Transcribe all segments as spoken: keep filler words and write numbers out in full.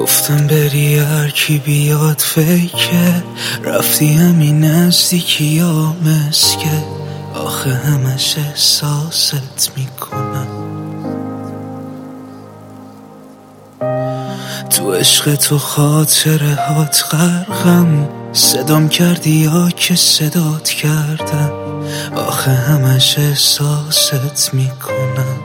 گفتم بری هر کی بیاد فیکه، رفتی همین نزدیکی ها مسکه، آخه همش احساست میکنم. تو عشق تو خاطره هات غرقم، صدام کردی یا که صدات کردم، آخه همش احساست میکنم.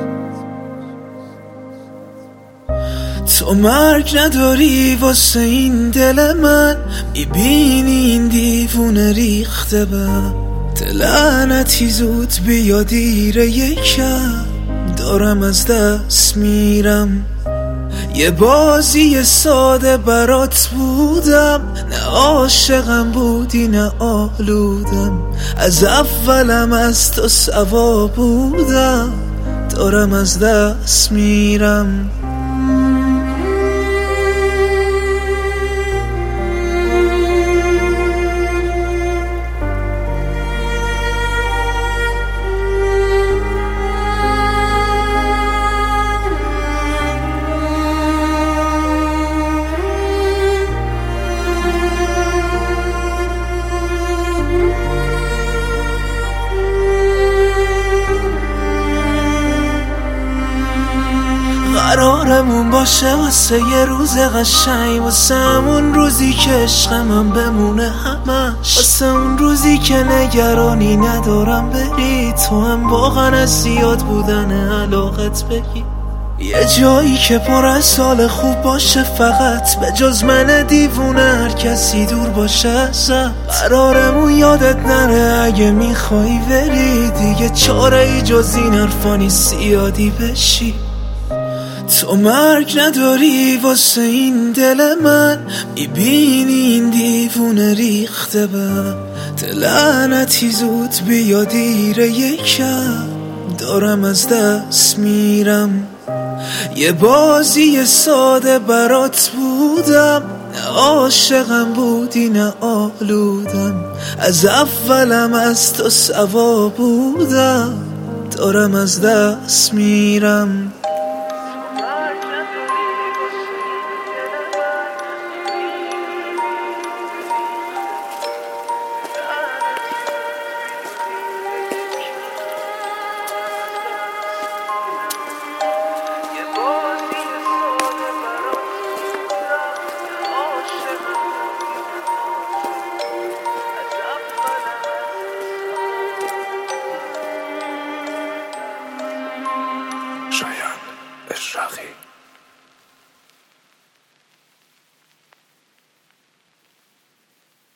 تو مرگ نداری واسه این دل من، میبینی این دیوونه ریخته بهم، لعنتی زود بیا دیره یکم، دارم از دست میرم. یه بازی ساده برات بودم، نه عاشقم بودی نه آلودم، از اولم از تو سوا بودم، دارم از دست میرم. قرارمون باشه واسه یه روز قشنگ، واسه همون روزی که عشقمم بمونه همش، واسه اون روزی که نگرانی ندارم بری، تو هم واقعا از زیاد بودن علاقت بگی، یه جایی که پر از سال خوب باشه، فقط به جز من دیوونه هر کسی دور باشه ازت. قرارمون یادت نره اگه میخوایی بری، دیگه چاره ای جز این حرفا نیست زیادی بشی. تو مرگ نداری واسه این دل من، میبینی این دیوونه ریخته بهم، لعنتی زود بیا دیره یکم، دارم از دست میرم. یه بازی ساده برات بودم، نه عاشقم بودی نه آلودم، از اولم از تو سوا بودم، دارم از دست میرم. شایان اشراقی